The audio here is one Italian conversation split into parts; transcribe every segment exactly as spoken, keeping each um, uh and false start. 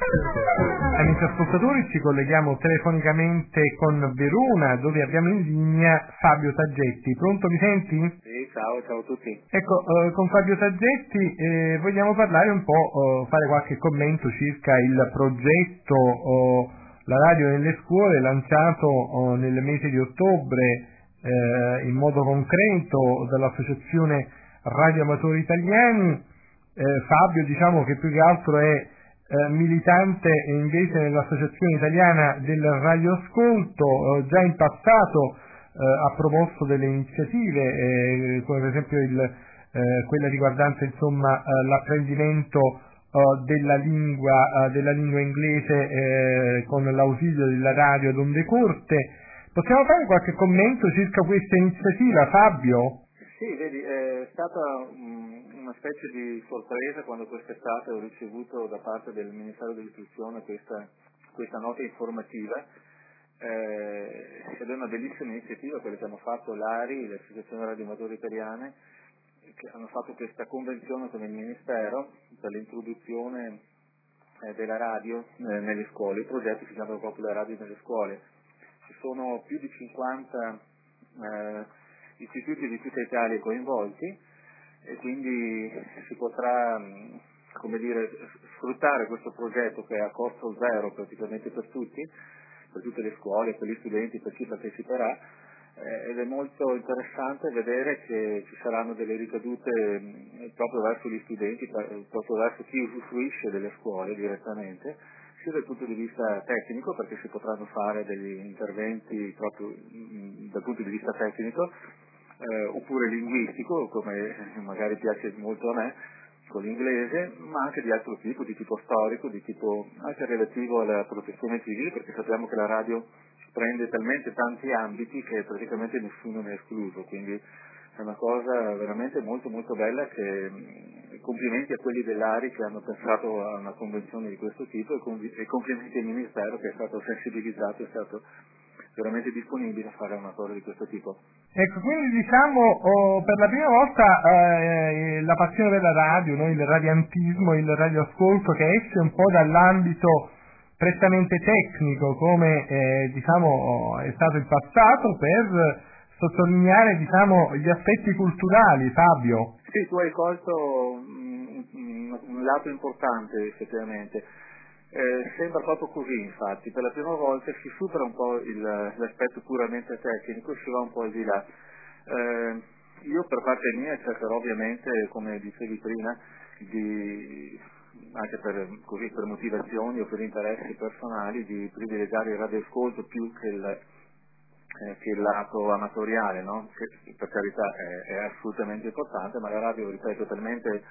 Amici ascoltatori, ci colleghiamo telefonicamente con Verona, dove abbiamo in linea Fabio Saggetti. Pronto, mi senti? Sì, ciao, ciao a tutti. Ecco, eh, con Fabio Saggetti eh, vogliamo parlare un po', eh, fare qualche commento circa il progetto oh, La radio nelle scuole, lanciato oh, nel mese di ottobre eh, in modo concreto dall'Associazione Radio Amatori Italiani. Eh, Fabio, diciamo che più che altro è eh, militante invece nell'Associazione Italiana del Radioascolto, eh, già in passato eh, ha proposto delle iniziative, eh, come per esempio il, eh, quella riguardante insomma eh, l'apprendimento eh, della lingua eh, della lingua inglese eh, con l'ausilio della radio ad onde corte. Possiamo fare qualche commento circa questa iniziativa, Fabio? Sì, vedi, è stata um, una specie di sorpresa quando quest'estate ho ricevuto da parte del Ministero dell'Istruzione questa, questa nota informativa eh, ed è una bellissima iniziativa quella che hanno fatto l'A R I, l'Associazione Radioamatori Italiane, che hanno fatto questa convenzione con il Ministero per l'introduzione eh, della radio eh, nelle scuole. Il progetto si chiama proprio La radio nelle scuole. Ci sono più di cinquanta eh, istituti di tutta Italia coinvolti e quindi si potrà, come dire, sfruttare questo progetto che è a costo zero praticamente per tutti, per tutte le scuole, per gli studenti, per chi parteciperà, eh, ed è molto interessante vedere che ci saranno delle ricadute mh, proprio verso gli studenti, proprio verso chi usufruisce delle scuole direttamente, sia dal punto di vista tecnico, perché si potranno fare degli interventi proprio mh, dal punto di vista tecnico, eh, oppure linguistico, come magari piace molto a me, con l'inglese, ma anche di altro tipo, di tipo storico, di tipo anche relativo alla protezione civile, perché sappiamo che la radio prende talmente tanti ambiti che praticamente nessuno ne è escluso, quindi è una cosa veramente molto molto bella che complimenti a quelli dell'A R I che hanno pensato a una convenzione di questo tipo e complimenti al Ministero che è stato sensibilizzato, è stato veramente disponibile a fare una cosa di questo tipo. Ecco, quindi diciamo oh, per la prima volta eh, la passione per la radio, no? Il radiantismo, il radioascolto che esce un po' dall'ambito prettamente tecnico come eh, diciamo è stato il passato, per sottolineare diciamo gli aspetti culturali. Fabio? Sì, tu hai colto un, un, un lato importante effettivamente. Eh, sembra proprio così, infatti, per la prima volta si supera un po' il, l'aspetto puramente tecnico, si va un po' al di là. Eh, io per parte mia cercherò ovviamente, come dicevi prima, di, anche per, così, per motivazioni o per interessi personali, di privilegiare il radioascolto più che il, eh, che il lato amatoriale, no? Che per carità è, è assolutamente importante, ma la radio, ripeto, talmente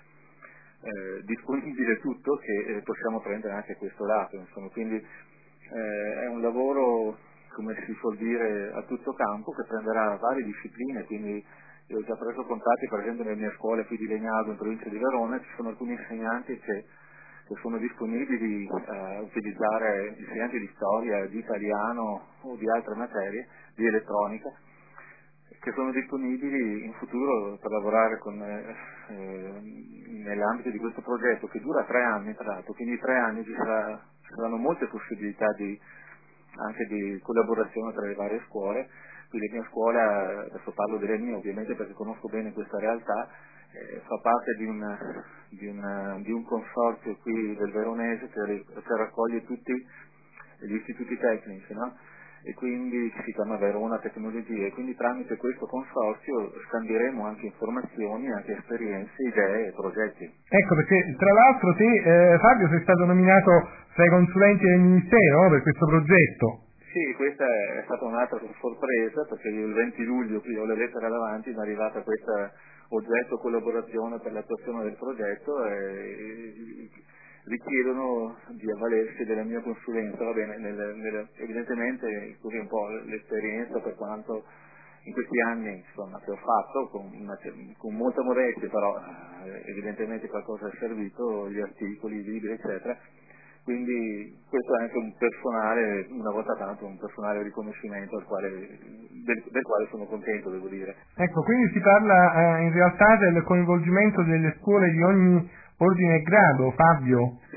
Eh, disponibile tutto che eh, possiamo prendere anche questo lato, insomma. Quindi eh, è un lavoro, come si suol dire, a tutto campo, che prenderà varie discipline, quindi io ho già preso contatti, per esempio nelle mie scuole qui di Legnago in provincia di Verona ci sono alcuni insegnanti che, che sono disponibili a utilizzare, insegnanti di storia, di italiano o di altre materie, di elettronica, che sono disponibili in futuro per lavorare con, eh, nell'ambito di questo progetto che dura tre anni tra l'altro, quindi tre anni ci, sarà, ci saranno molte possibilità di, anche di collaborazione tra le varie scuole. Quindi la mia scuola, adesso parlo delle mie ovviamente perché conosco bene questa realtà, eh, fa parte di un, di, un, di un consorzio qui del Veronese che, che raccoglie tutti gli istituti tecnici, no? E quindi si chiama Verona Tecnologie, e quindi tramite questo consorzio scambieremo anche informazioni, anche esperienze, idee e progetti. Ecco, perché tra l'altro te, eh, Fabio, sei stato nominato tra i consulenti del Ministero, no, per questo progetto. Sì, questa è stata un'altra sorpresa, perché io il venti luglio, qui ho le lettere davanti, mi è arrivata questa oggetto collaborazione per l'attuazione del progetto e richiedono di avvalersi della mia consulenza. Va bene, nel, nel, evidentemente così un po' l'esperienza per quanto in questi anni insomma che ho fatto con, una, con molta modestia, però eh, evidentemente qualcosa è servito, gli articoli, i libri eccetera, quindi questo è anche un personale, una volta tanto un personale riconoscimento al quale, del, del quale sono contento, devo dire. Ecco, quindi si parla eh, in realtà del coinvolgimento delle scuole di ogni ordine e grado, Fabio?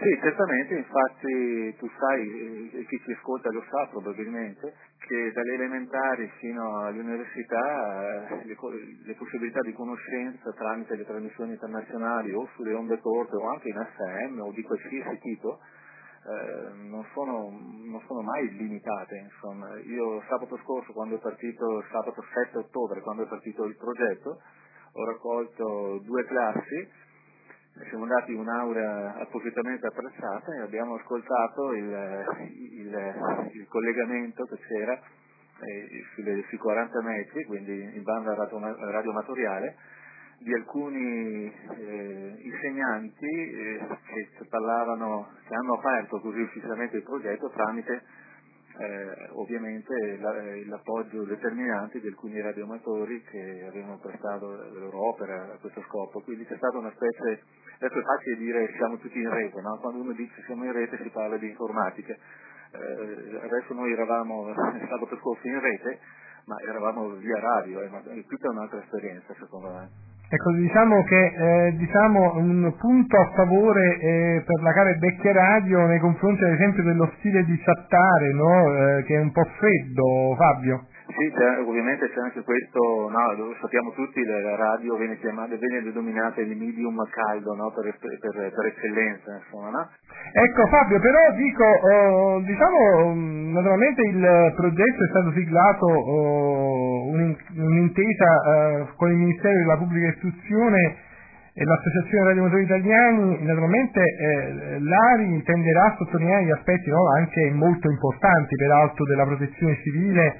Sì, certamente, infatti tu sai, e chi ci ascolta lo sa probabilmente, che dalle elementari fino all'università eh, le, le possibilità di conoscenza tramite le trasmissioni internazionali o sulle onde corte o anche in F M o di qualsiasi tipo eh, non, sono, non sono mai limitate. Insomma. Io sabato scorso, quando è partito, sabato sette ottobre, quando è partito il progetto, ho raccolto due classi. Siamo andati in un'aula appositamente attrezzata e abbiamo ascoltato il, il, il collegamento che c'era eh, sulle, sui quaranta metri, quindi in banda radioamatoriale, di alcuni eh, insegnanti eh, che parlavano, che hanno aperto così ufficialmente il progetto tramite eh, ovviamente la, l'appoggio determinante di alcuni radioamatori che avevano prestato la loro opera a questo scopo. Quindi c'è stata una specie, adesso è facile dire siamo tutti in rete, no? Quando uno dice siamo in rete si parla di informatica. Eh, adesso noi eravamo sabato scorso in rete, ma eravamo via radio, è, è tutta un'altra esperienza secondo me. Ecco, diciamo che eh, diciamo un punto a favore eh, per la cara e vecchia radio nei confronti ad esempio dello stile di chattare, no? eh, che è un po' freddo, Fabio. Sì, c'è, ovviamente c'è anche questo, no, lo sappiamo tutti, la radio viene chiamata, viene denominata il medium caldo, no, per, per, per eccellenza, insomma, no? Ecco Fabio, però dico, oh, diciamo, naturalmente il progetto è stato siglato oh, un, un'intesa eh, con il Ministero della Pubblica Istruzione e l'Associazione Radioamatori Italiani. Naturalmente eh, l'A R I tenderà a sottolineare gli aspetti, no, anche molto importanti peraltro della protezione civile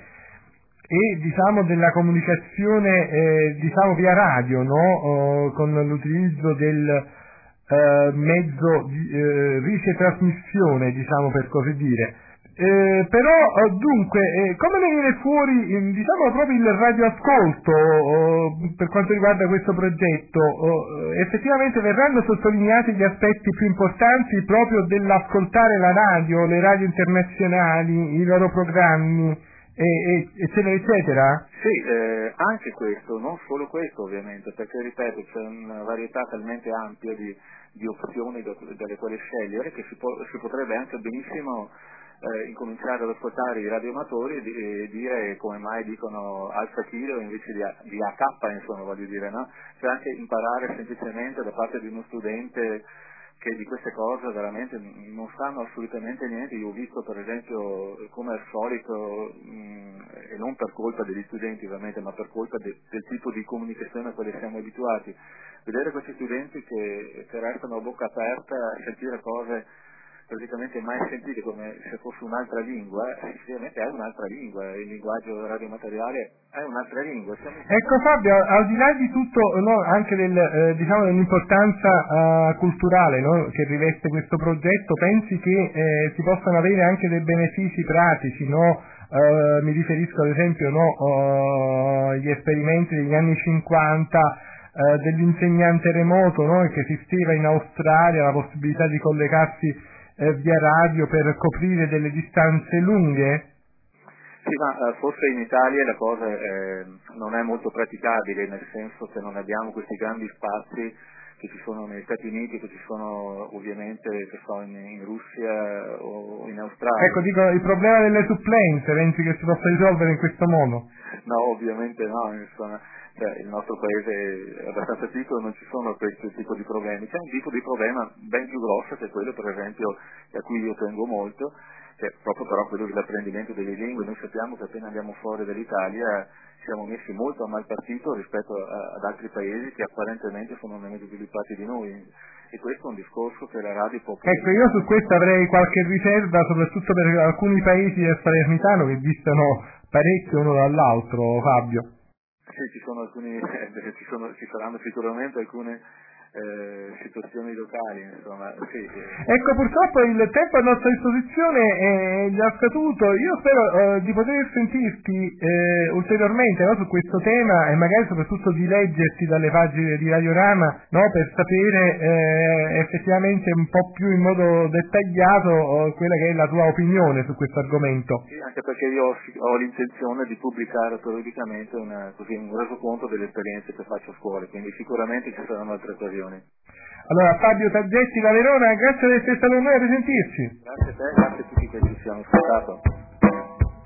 e diciamo della comunicazione eh, diciamo via radio, no? oh, con l'utilizzo del eh, mezzo di eh, ricetrasmissione, diciamo per così dire. Eh, però eh, dunque eh, come ne viene fuori eh, diciamo proprio il radioascolto oh, per quanto riguarda questo progetto? Oh, effettivamente verranno sottolineati gli aspetti più importanti proprio dell'ascoltare la radio, le radio internazionali, i loro programmi, E, eccetera eccetera? Sì, eh, anche questo, non solo questo ovviamente, perché ripeto c'è una varietà talmente ampia di, di opzioni da, dalle quali scegliere che si, può, si potrebbe anche benissimo eh, incominciare ad ascoltare i radioamatori e, di, e dire come mai dicono alfa kilo invece di, A, di A K, insomma voglio dire, no? Cioè anche imparare semplicemente da parte di uno studente che di queste cose veramente non sanno assolutamente niente. Io ho visto per esempio come al solito, mh, e non per colpa degli studenti ovviamente, ma per colpa de, del tipo di comunicazione a cui siamo abituati, vedere questi studenti che, che restano a bocca aperta a sentire cose praticamente mai sentite come se fosse un'altra lingua, effettivamente è un'altra lingua, il linguaggio radiomateriale è un'altra lingua. Siamo... Ecco Fabio, al di là di tutto, no, anche del, eh, diciamo dell'importanza uh, culturale, no, che riveste questo progetto, pensi che eh, si possano avere anche dei benefici pratici, no? Uh, mi riferisco ad esempio no, uh, agli esperimenti degli anni cinquanta uh, dell'insegnante remoto, no, che esisteva in Australia, la possibilità di collegarsi eh, via radio per coprire delle distanze lunghe? Sì, ma eh, forse in Italia la cosa eh, non è molto praticabile, nel senso che non abbiamo questi grandi spazi che ci sono negli Stati Uniti, che ci sono ovviamente che so, in, in Russia o in Australia. Ecco, dico, il problema delle supplenze, pensi che si possa risolvere in questo modo? No, ovviamente no, insomma, cioè, il nostro paese è abbastanza piccolo, non ci sono questo tipo di problemi. C'è un tipo di problema ben più grosso, che è quello per esempio a cui io tengo molto, che è proprio però quello dell'apprendimento delle lingue. Noi sappiamo che appena andiamo fuori dall'Italia siamo messi molto a mal partito rispetto a, ad altri paesi che apparentemente sono meno sviluppati di noi, e questo è un discorso che la radio può... Ecco, io su questo avrei qualche riserva, soprattutto per alcuni paesi del Salernitano che distano parecchio uno dall'altro, Fabio. Sì, ci sono alcuni, eh, ci, sono, ci saranno sicuramente alcune eh, situazioni locali, insomma, sì. Ecco, purtroppo il tempo a nostra disposizione è già scaduto. Io spero eh, di poter sentirti eh, ulteriormente, no, su questo tema, e magari soprattutto di leggerti dalle pagine di Radiorama, no, per sapere eh, effettivamente un po' più in modo dettagliato eh, quella che è la tua opinione su questo argomento. Sì, anche perché io ho, ho l'intenzione di pubblicare periodicamente una, così, un resoconto delle esperienze che faccio a scuola, quindi sicuramente ci saranno altre occasioni. occasioni. Allora Fabio Taggetti da Verona, grazie di essere stato con noi, a risentirci. Grazie a te, grazie a tutti che ci siamo ascoltato.